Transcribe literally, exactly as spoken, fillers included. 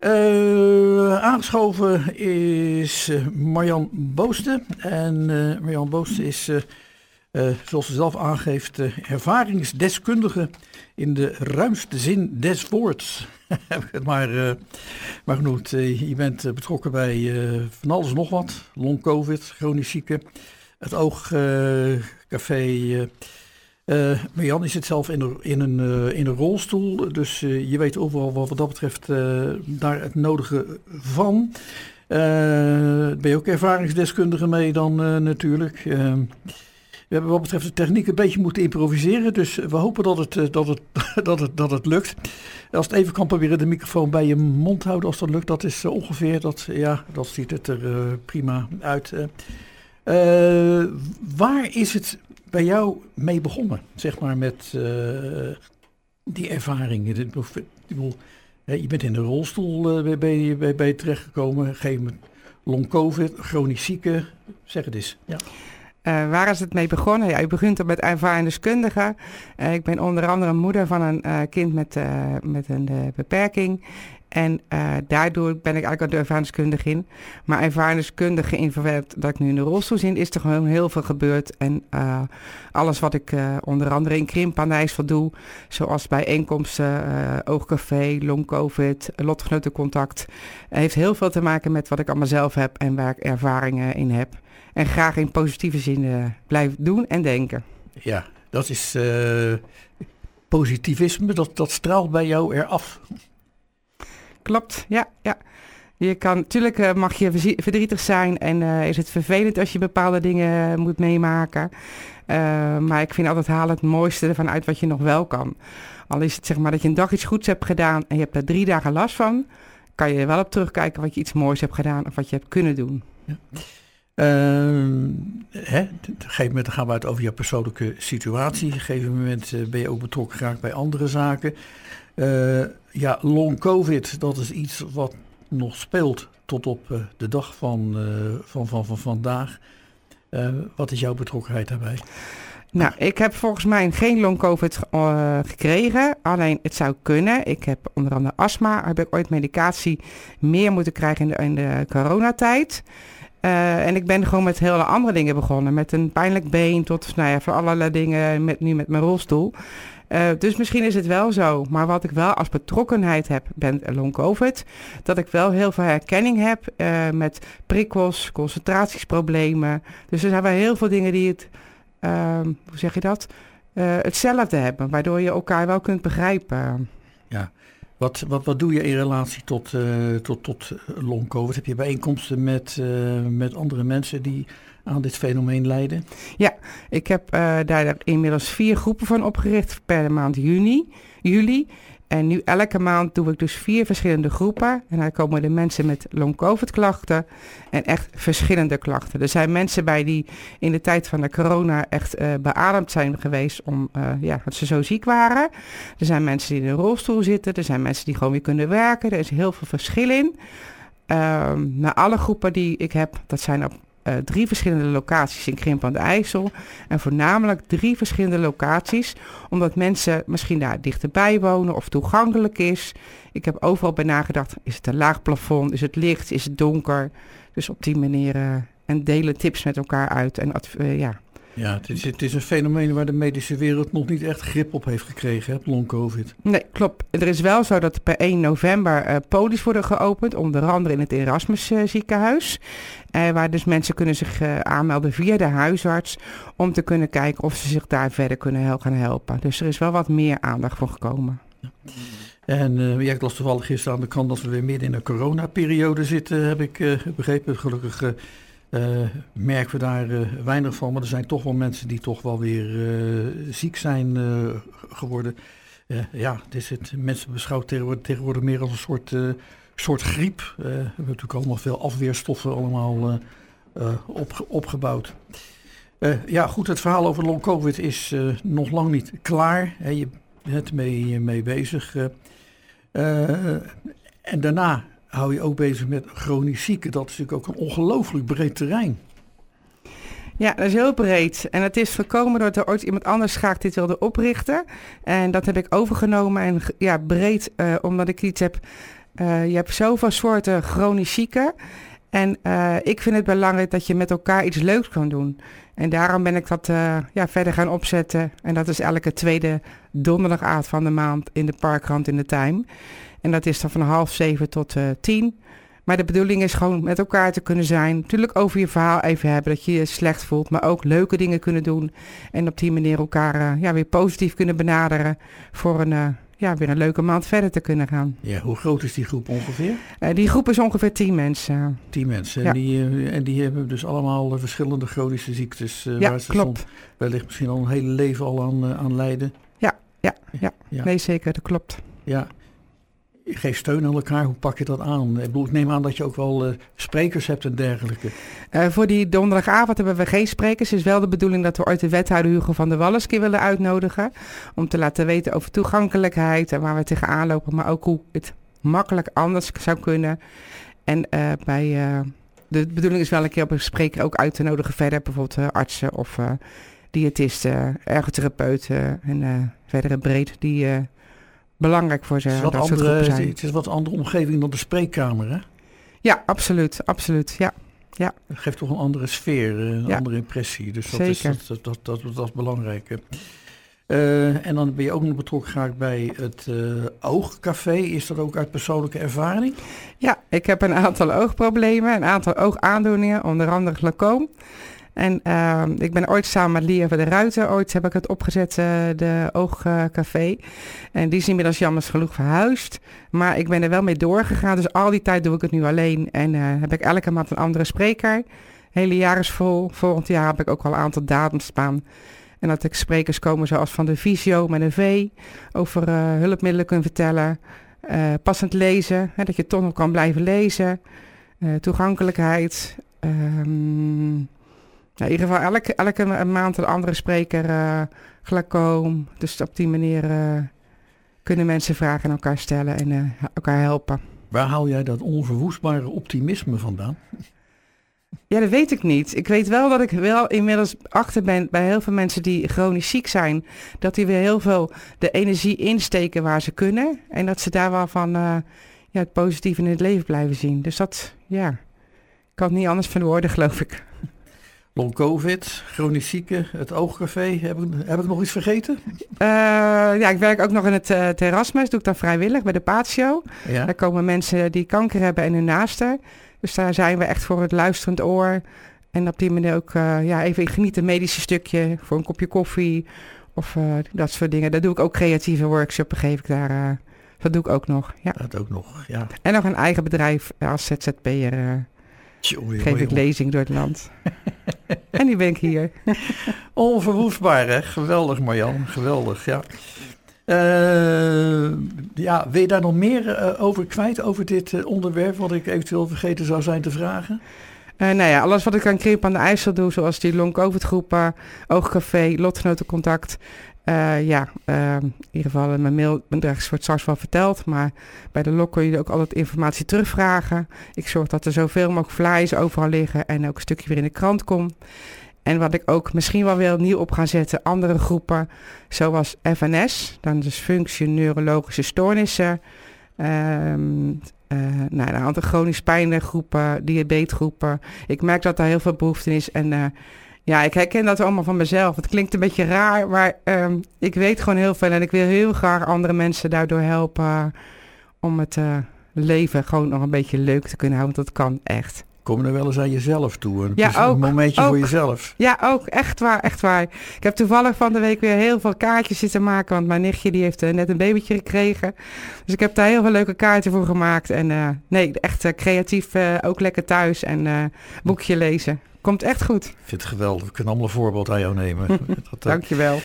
Uh, aangeschoven is uh, Marjan Boosten. En uh, Marjan Boosten is, uh, uh, zoals ze zelf aangeeft, uh, ervaringsdeskundige in de ruimste zin des woords. Heb ik het maar, uh, maar genoemd. Uh, je bent uh, betrokken bij uh, van alles en nog wat. Long COVID, chronisch zieken, het Oogcafé. Uh, Uh, Marjan is het zelf in een, in een, uh, in een rolstoel, dus uh, je weet overal wat, wat dat betreft uh, daar het nodige van. Uh, ben je ook ervaringsdeskundige mee dan uh, natuurlijk. Uh, we hebben wat betreft de techniek een beetje moeten improviseren, dus we hopen dat het, uh, dat het, dat het, dat het lukt. Als het even kan, proberen de microfoon bij je mond houden als dat lukt. Dat is uh, ongeveer, dat, ja, dat ziet het er uh, prima uit. Uh, uh, waar is het bij jou mee begonnen, zeg maar, met uh, die ervaringen? Ik bedoel, je bent in de rolstoel uh, bij, je, bij, bij je terechtgekomen, op een gegeven moment long COVID, chronisch zieken, zeg het eens. Ja. Uh, waar is het mee begonnen? Ja, u begint er met ervaringsdeskundige. Uh, ik ben onder andere moeder van een uh, kind met, uh, met een uh, beperking. En uh, daardoor ben ik eigenlijk al de ervaringskundige in. Maar ervaringskundige in verwerkt dat ik nu in de rolstoel zit, is er gewoon heel veel gebeurd. En uh, alles wat ik uh, onder andere in Krimp aan de IJssel doe, zoals bijeenkomsten, uh, Oogcafé, long COVID, lotgenotencontact, uh, heeft heel veel te maken met wat ik allemaal zelf heb en waar ik ervaringen in heb. En graag in positieve zin uh, blijf doen en denken. Ja, dat is uh, positivisme, dat, dat straalt bij jou eraf. Klopt, ja, ja. Je kan, natuurlijk uh, mag je verdrietig zijn en uh, is het vervelend als je bepaalde dingen moet meemaken. Uh, maar ik vind altijd haal het mooiste ervan uit wat je nog wel kan. Al is het zeg maar dat je een dag iets goeds hebt gedaan en je hebt er drie dagen last van, kan je er wel op terugkijken wat je iets moois hebt gedaan of wat je hebt kunnen doen. Ja. Uh, hè, op een gegeven moment gaan we het over je persoonlijke situatie. Op een gegeven moment uh, ben je ook betrokken geraakt bij andere zaken. Uh, ja, long COVID, dat is iets wat nog speelt tot op uh, de dag van, uh, van, van, van vandaag. Uh, wat is jouw betrokkenheid daarbij? Nou, ik heb volgens mij geen long COVID uh, gekregen. Alleen het zou kunnen. Ik heb onder andere astma. Heb ik ooit medicatie meer moeten krijgen in de, in de coronatijd. Uh, en ik ben gewoon met hele andere dingen begonnen. Met een pijnlijk been tot, nou ja, voor allerlei dingen. Met, nu met mijn rolstoel. Uh, dus misschien is het wel zo. Maar wat ik wel als betrokkenheid heb, ben long COVID. Dat ik wel heel veel herkenning heb uh, met prikkels, concentratiesproblemen. Dus er zijn wel heel veel dingen die het, uh, hoe zeg je dat, uh, hetzelfde hebben. Waardoor je elkaar wel kunt begrijpen. Ja. Wat, wat, wat doe je in relatie tot, uh, tot, tot long COVID? Heb je bijeenkomsten met, uh, met andere mensen die aan dit fenomeen lijden? Ja, ik heb uh, daar inmiddels vier groepen van opgericht per maand juni, juli. En nu elke maand doe ik dus vier verschillende groepen. En daar komen de mensen met long COVID klachten en echt verschillende klachten. Er zijn mensen bij die in de tijd van de corona echt uh, beademd zijn geweest om, uh, ja, dat ze zo ziek waren. Er zijn mensen die in een rolstoel zitten. Er zijn mensen die gewoon weer kunnen werken. Er is heel veel verschil in. Um, maar alle groepen die ik heb, dat zijn op Uh, drie verschillende locaties in Krimp aan de IJssel. En voornamelijk drie verschillende locaties. Omdat mensen misschien daar dichterbij wonen of toegankelijk is. Ik heb overal bij nagedacht. Is het een laag plafond? Is het licht? Is het donker? Dus op die manier. Uh, en delen tips met elkaar uit. En uh, ja. Ja, het is, het is een fenomeen waar de medische wereld nog niet echt grip op heeft gekregen, hè, long COVID. Nee, klopt. Er is wel zo dat per één november uh, polies worden geopend, onder andere in het Erasmus uh, ziekenhuis. Uh, waar dus mensen kunnen zich uh, aanmelden via de huisarts om te kunnen kijken of ze zich daar verder kunnen hel- gaan helpen. Dus er is wel wat meer aandacht voor gekomen. Ja. En uh, ja, ik las toevallig gisteren aan de kant dat we weer midden in een coronaperiode zitten, heb ik uh, begrepen. Gelukkig uh, Uh, merken we daar uh, weinig van, maar er zijn toch wel mensen die toch wel weer uh, ziek zijn uh, geworden. Uh, ja, het is het, mensen beschouwen tegenwoordig, tegenwoordig meer als een soort, uh, soort griep. Uh, we hebben natuurlijk allemaal veel afweerstoffen allemaal uh, uh, opge- opgebouwd. Uh, ja, goed, het verhaal over long COVID is uh, nog lang niet klaar. Hè, je bent mee, mee bezig. Uh, uh, en daarna hou je ook bezig met chronisch zieken. Dat is natuurlijk ook een ongelooflijk breed terrein. Ja, dat is heel breed. En het is voorkomen doordat er ooit iemand anders graag dit wilde oprichten. En dat heb ik overgenomen. En ja, breed, uh, omdat ik iets heb Uh, je hebt zoveel soorten chronisch zieken. En uh, ik vind het belangrijk dat je met elkaar iets leuks kan doen. En daarom ben ik dat uh, ja, verder gaan opzetten. En dat is elke tweede donderdagavond van de maand in de Parkrand in de Time. En dat is dan van half zeven tot uh, tien. Maar de bedoeling is gewoon met elkaar te kunnen zijn. Natuurlijk over je verhaal even hebben, dat je je slecht voelt. Maar ook leuke dingen kunnen doen. En op die manier elkaar uh, ja, weer positief kunnen benaderen. Voor een, uh, ja, weer een leuke maand verder te kunnen gaan. Ja, hoe groot is die groep ongeveer? Uh, die groep is ongeveer tien mensen. Tien mensen. En, ja. die, uh, en die hebben dus allemaal uh, verschillende chronische ziektes. Uh, ja, waar ze klopt. Soms wellicht misschien al een hele leven al aan, uh, aan lijden. Ja, ja, ja, ja. Nee zeker, dat klopt. Ja. Geef steun aan elkaar, hoe pak je dat aan? Ik bedoel, ik neem aan dat je ook wel uh, sprekers hebt en dergelijke. Uh, voor die donderdagavond hebben we geen sprekers. Het is wel de bedoeling dat we ooit de wethouder Hugo van der Wal eens keer willen uitnodigen. Om te laten weten over toegankelijkheid en waar we tegenaan lopen. Maar ook hoe het makkelijk anders zou kunnen. En uh, bij uh, de bedoeling is wel een keer op een spreker ook uit te nodigen verder. Bijvoorbeeld uh, artsen of uh, diëtisten, ergotherapeuten en uh, verder breed die... Uh, belangrijk voor ze. Het is, wat dat andere, soort groepen zijn. het is wat andere omgeving dan de spreekkamer, hè? Ja, absoluut. absoluut ja. Ja. Het geeft toch een andere sfeer, een ja. andere impressie. Dus dat Zeker. is, dat, dat, dat, dat, dat is belangrijk. Uh, en dan ben je ook nog betrokken geraakt bij het uh, Oogcafé. Is dat ook uit persoonlijke ervaring? Ja, ik heb een aantal oogproblemen, een aantal oogaandoeningen, onder andere glaucoom. En uh, ik ben ooit samen met Lia van der Ruiten, ooit heb ik het opgezet, uh, de Oogcafé. En die is inmiddels jammer genoeg verhuisd. Maar ik ben er wel mee doorgegaan, dus al die tijd doe ik het nu alleen. En uh, heb ik elke maand een andere spreker. Hele jaar is vol. Volgend jaar heb ik ook al een aantal datums staan. En dat ik sprekers komen zoals van de Visio met een V, over uh, hulpmiddelen kunnen vertellen. Uh, passend lezen, hè, dat je toch nog kan blijven lezen. Uh, toegankelijkheid. Um, Ja, in ieder geval elke, elke maand een andere spreker, uh, glaucoom. Dus op die manier uh, kunnen mensen vragen aan elkaar stellen en uh, elkaar helpen. Waar haal jij dat onverwoestbare optimisme vandaan? Ja, dat weet ik niet. Ik weet wel dat ik wel inmiddels achter ben bij heel veel mensen die chronisch ziek zijn. Dat die weer heel veel de energie insteken waar ze kunnen. En dat ze daar wel van uh, ja, het positieve in het leven blijven zien. Dus dat, ja, ik kan het niet anders verwoorden, geloof ik. Long COVID, chronisch zieken, het Oogcafé. Heb ik, heb ik nog iets vergeten? Uh, ja, ik werk ook nog in het uh, terrasmes. Doe ik dan vrijwillig bij de Patio. Ja. Daar komen mensen die kanker hebben en hun naasten. Dus daar zijn we echt voor het luisterend oor. En op die manier ook uh, ja, even genieten een medische stukje voor een kopje koffie. Of uh, dat soort dingen. Daar doe ik ook creatieve workshops, geef ik daar. Uh, dat doe ik ook nog. Ja. Dat ook nog, ja. En nog een eigen bedrijf als Z Z P'er. Uh, Tjonge, geef ik lezing door het land. En nu ben ik hier. Onverwoestbaar, hè? Geweldig, Marjan. Geweldig, ja. Uh, ja, wil je daar nog meer uh, over kwijt, over dit uh, onderwerp, wat ik eventueel vergeten zou zijn te vragen? Uh, nou ja, alles wat ik aan Krimp aan de IJssel doe, zoals die long-covid-groepen, Oogcafé, lotgenotencontact. Uh, ja, uh, in ieder geval mijn mailbedrijf wordt straks wel verteld, maar bij de lok kun je ook altijd informatie terugvragen. Ik zorg dat er zoveel mogelijk flyers overal liggen en ook een stukje weer in de krant komt. En wat ik ook misschien wel weer nieuw op ga zetten, andere groepen, zoals F N S, dan dus functie-neurologische stoornissen, um, uh, nou, een aantal chronisch pijngroepen, diabetesgroepen. Ik merk dat daar heel veel behoefte in is en uh, ja, ik herken dat allemaal van mezelf. Het klinkt een beetje raar, maar um, ik weet gewoon heel veel en ik wil heel graag andere mensen daardoor helpen uh, om het uh, leven gewoon nog een beetje leuk te kunnen houden, want dat kan echt. Kom er wel eens aan jezelf toe. Een, ja, ook, een momentje ook, voor jezelf. Ja, ook. Echt waar, echt waar. Ik heb toevallig van de week weer heel veel kaartjes zitten maken. Want mijn nichtje die heeft uh, net een babytje gekregen. Dus ik heb daar heel veel leuke kaarten voor gemaakt. En uh, nee, echt uh, creatief uh, ook lekker thuis. En uh, boekje lezen. Komt echt goed. Ik vind het geweldig. We kunnen allemaal een voorbeeld aan jou nemen. Dat, uh, Dankjewel.